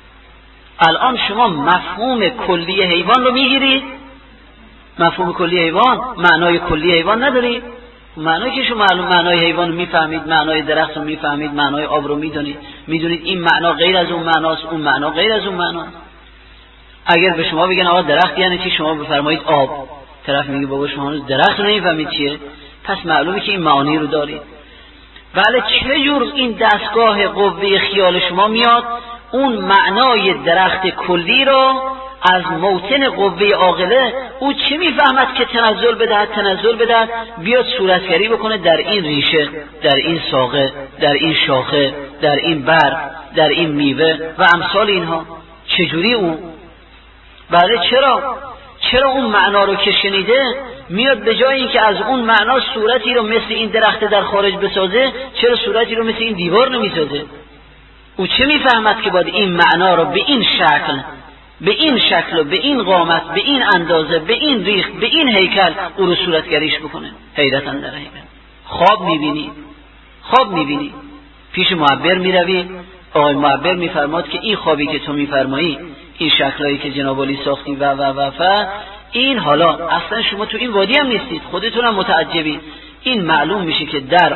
الان شما مفهوم کلی حیوان رو میگیرید، مفهوم کلی حیوان، معنای کلی حیوان نداری؟ معنایی که شما معلوم معنای حیوان میفهمید، معنای درخت رو میفهمید، معنای آب رو میدونید این معنا غیر از اون معناست، اون معنا غیر از اون معناست. اگر به شما بگن آقا درخت یعنی چی، شما بفرمایید آب، طرف میگه بابا شما درخت رو نمیفهمید چیه، پس معلومه که این معانی رو دارید. بله چه جور این دستگاه قوه خیال شما میاد اون معنای درخت کلی رو از موطن قوه عاقله او چه میفهمد که تنزل بدهد بیاد صورتگری بکنه در این ریشه، در این ساقه، در این شاخه، در این بر، در این میوه و امثال اینها. چجوری اون؟ بله چرا اون معنا رو که شنیده میاد به جای اینکه از اون معنا صورتی رو مثل این درخت در خارج بسازه، چرا صورتی رو مثل این دیوار نمیسازه؟ او چه میفهمد که باید این معنا رو به این شکل و به این قامت، به این اندازه، به این ریخت، به این هیکل او رو صورتگریش بکنه؟ حیرت اندر حیرت. خواب میبینی پیش معبر میروی، آقای معبر میفرماد که این خوابی که تو میفرمایی، این شکلایی که جناب علی ساختی و این حالا اصلا شما تو این وادی هم نیستید، خودتون هم متعجبی. این معلوم میشه که در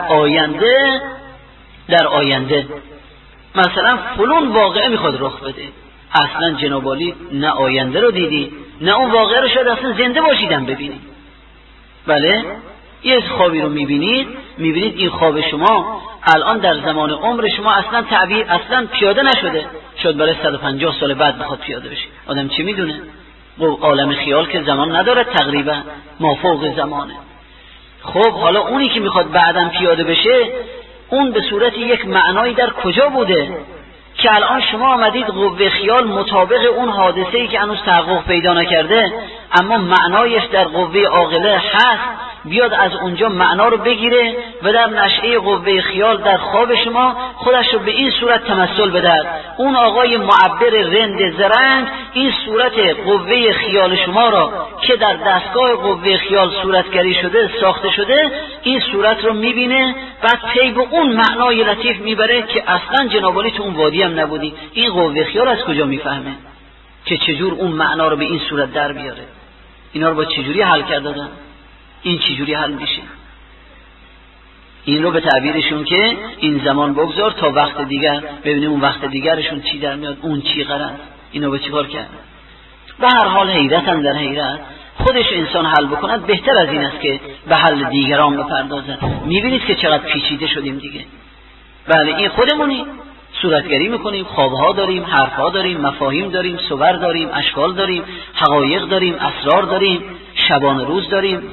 آینده مثلا فلان واقعه میخواد رخ بده. اصلا جناب علی نه آینده رو دیدی نه اون واقعه رو شاید اصلا زنده باشیدن ببینید. بله یه خوابی رو میبینید این خواب شما الان در زمان عمر شما اصلا پیاده نشده، شاید برای 150 سال بعد بخواد پیاده بشه. آدم چی میدونه؟ عالم خیال که زمان نداره، تقریبا مافوق زمانه. خب حالا اونی که میخواد بعداً پیاده بشه اون به صورت یک معنایی در کجا بوده که الان شما آمدید قوه خیال مطابق اون حادثه‌ای که هنوز تحقق پیدا نکرده اما معنایش در قوه عاقله هست بیاد از اونجا معنا رو بگیره و در نشأه قوه خیال در خواب شما خودش رو به این صورت تمثل بده. اون آقای معبر رند زرنگ این صورت قوه خیال شما را که در دستگاه قوه خیال صورتگری شده، ساخته شده، این صورت رو میبینه، بعد پی به اون معنای لطیف میبره که اصلا جناب علی تو اون وادی هم نبودی. این قوه خیال از کجا میفهمه که چجور اون معنا رو به این صورت در بیاره؟ اینا رو با چجوری حل کردن؟ این چجوری حل میشه؟ این رو به تعبیرشون که این زمان بگذار تا وقت دیگر ببینیم اون وقت دیگرشون چی در میاد، اون چی قرار، اینو به چیکار کرد. به هر حال حیرتن در حیرت. خودش انسان حل بکند بهتر از این است که به حل دیگران بپردازن. میبینید که چقدر پیچیده شدیم دیگه. بله این خودمونی صورتگری میکنیم، خوابها داریم، حرفها داریم، مفاهیم داریم، صور داریم، اشکال داریم، حقایق داریم، اسرار داریم، شبان روز داریم،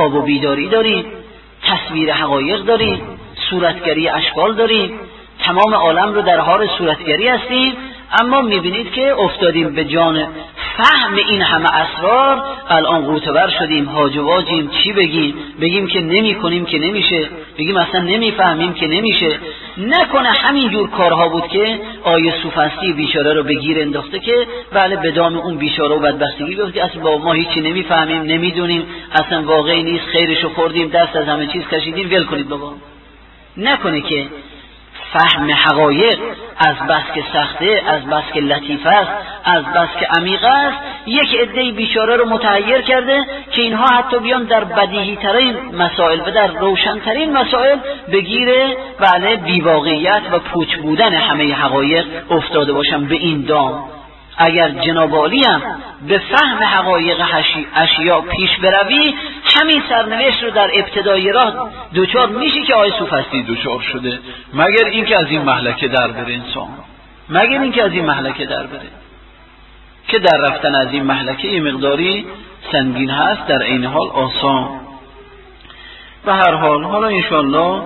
خواب و بیداری داریم، تصویر حقایق داریم، صورتگری اشکال داریم، تمام عالم رو در حال صورتگری هستیم، اما میبینید که افتادیم به جان فهم این همه اسرار. الان قوطه‌ور شدیم، هاج و واجیم، چی بگیم که نمی کنیم که نمیشه، بگیم اصلا نمیفهمیم که نمیشه. نکنه همین جور کارها بود که آیه سوفسطی بیچاره رو به گیر انداخته که بله به دام اون بیچاره و بدبختگی بیفت که اصلا با ما هیچی نمیفهمیم، نمیدونیم، اصلا واقعی نیست، خیرشو خوردیم، دست از همه چیز کشیدیم، ول کنید بابا. نکنه که فهم حقایق از بس که سخته، از بس که لطیف است، از بس که عمیق است، یک عده بیچاره رو متحیر کرده که اینها حتی بیان در بدیهی ترین مسائل و در روشن ترین مسائل بگیره بله بیواقعیت و پوچ بودن همه حقایق افتاده باشن به این دام. اگر جناب عالی هم به فهم حقایق اشیاء پیش بروی، همین سرنوشت رو در ابتدای راه دوچار میشی که آیه سوفسطی دوچار شده، مگر اینکه از این مهلکه در بره انسان، مگر اینکه از این مهلکه در بره، که در رفتن از این مهلکه یه مقداری سنگین هست، در عین حال آسان. به هر حال حالا انشاءالله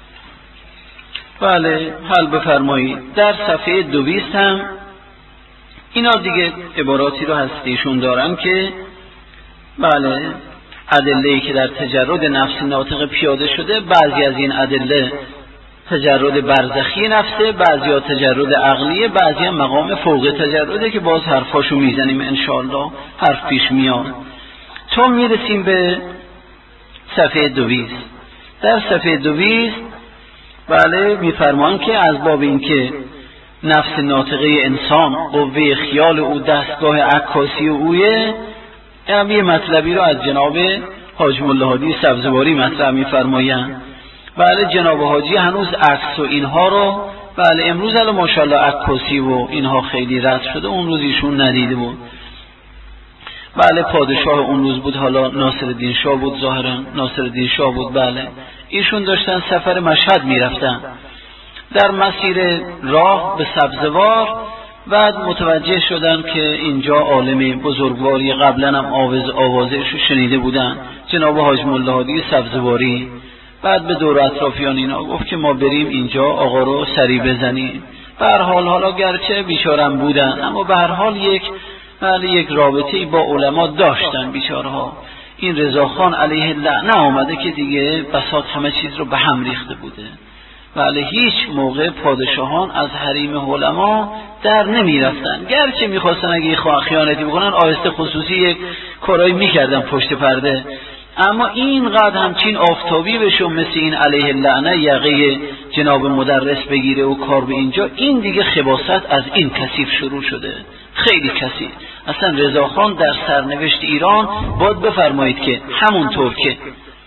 بله حل بفرمایید. در صفحه 220 هم اینا دیگه عباراتی رو هستیشون دارن که بله ادله‌ای که در تجرد نفس ناطق پیاده شده، بعضی از این ادله تجرد برزخی نفسه، بعضی ها تجرد عقلیه، بعضی هم مقام فوق تجرده که باز حرفاشو میزنیم انشاءالله، حرف پیش میاد تا میرسیم به صفحه 220. در صفحه 220 بله میفرمان که از باب این که نفس ناطقه انسان قوه خیال او دستگاه عکاسی اویه، یه مطلبی رو از جناب حاج ملا هادی سبزواری مطرح می‌فرمایند. بله جناب حاجی هنوز عکس و اینها رو بله امروز الان ماشاءالله عکاسی و اینها خیلی رد شده، اون روز ایشون ندیده بود. بله پادشاه اون روز بود، حالا ناصرالدین شاه بود، ظاهرا ناصرالدین شاه بود. بله ایشون داشتن سفر مشهد میرفتن، در مسیر راه به سبزوار بعد متوجه شدن که اینجا عالم بزرگواری، قبلا هم آوازش رو شنیده بودن، جناب حاج ملا هادی سبزواری. بعد به دور اطرافیان اینا گفت که ما بریم اینجا آقا رو سری بزنیم. به هر حال حالا گرچه بیچارم بودن، اما به هر حال یک رابطه‌ای با علما داشتن بیچارها. این رضاخان علیه اللعنه آمده که دیگه بساط همه چیز رو به هم ریخته بوده. ولی هیچ موقع پادشاهان از حریم علما در نمی رفتن، گرچه میخواستن اگه خیانتی بکنن آهسته خصوصی یک کارایی میکردن پشت پرده، اما اینقدر همچین آفتابی بشه مثل این علیه اللعنه یقه جناب مدرس بگیره و کار به اینجا، این دیگه خباثت از این کثیف شروع شده، خیلی کثیف. اصلا رضاخان در سرنوشت ایران باید بفرمایید که همونطور که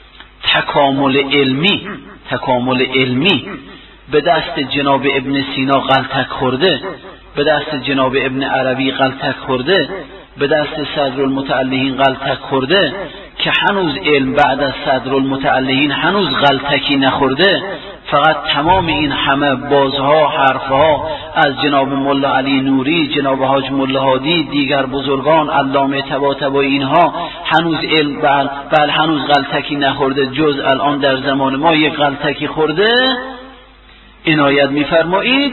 تکامل علمی به دست جناب ابن سینا غلطک خورده، به دست جناب ابن عربی غلطک خورده، به دست صدرالمتعلهین غلطک خورده، که هنوز علم بعد از صدرالمتعلهین هنوز غلطکی نخورده، فقط تمام این همه بازها حرفها از جناب ملا علی نوری، جناب حاج ملا هادی، دیگر بزرگان علامه طباطبایی، اینها هنوز علم بل هنوز غلطکی نخورده، جز الان در زمان ما یک غلطکی خورده. عنایت می‌فرمایید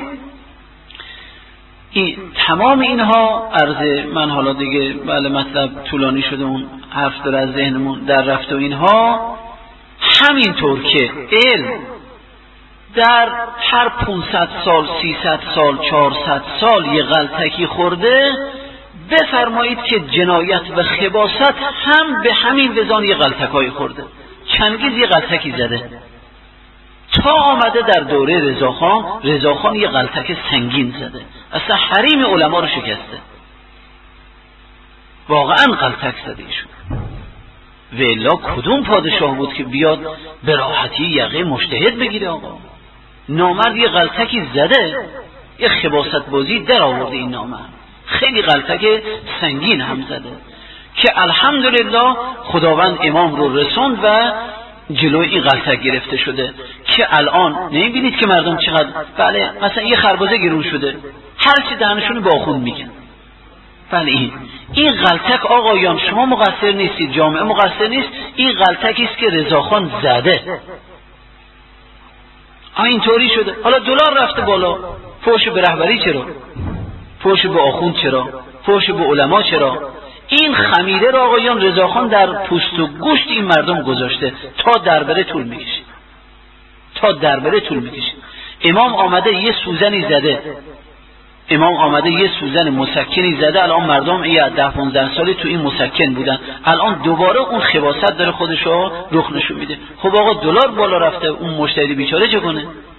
تمام اینها عرض من حالا دیگه بله مطلب طولانی شده، اون حرف داره از ذهنمون در رفت و اینها، همینطور که علم در هر 500 سال 300 سال 400 سال یه غلطکی خورده، بفرمایید که جنایت و خباثت هم به همین وزان یه غلطکای خورده. چنگیز یه غلطکی زده تا آمده در دوره رضاخان یه غلطک سنگین زده، اصلا حریم علما رو شکسته، واقعا غلطک زده ایشون. و الا کدوم پادشاه بود که بیاد به راحتی یقه مجتهد بگیره؟ آقا نامرد یه غلطکی زده، یه خباثت بازی در آورده، این نامرد خیلی غلطک سنگین هم زده که الحمدلله خداوند امام رو رسوند و جلوی این غلطک گرفته شده که الان نمیبینید که مردم چقدر بله مثلا یه خربزه گرون شده، هر چی دهنشون باخون میگن. بله این غلطک آقایان شما مقصر نیستید، جامعه مقصر نیست، این غلطکی است که رضاخان زده. اینطوری شده. حالا دلار رفته بالا، فحش به رهبری چرا؟ فحش به آخوند چرا؟ فحش به علما چرا؟ این خمیره را آقایان رضاخان در پوست و گوشت این مردم گذاشته تا دربره طول میکشه. تا دربره طول میکشه. امام آمده یه سوزنی زده، امام آمده یه سوزن مسکنی زده، الان مردم 10-15 سالی تو این مسکن بودن، الان دوباره اون خباثت داره خودشو رخ نشون میده. خب آقا دلار بالا رفته، اون مشتری بیچاره چه کنه؟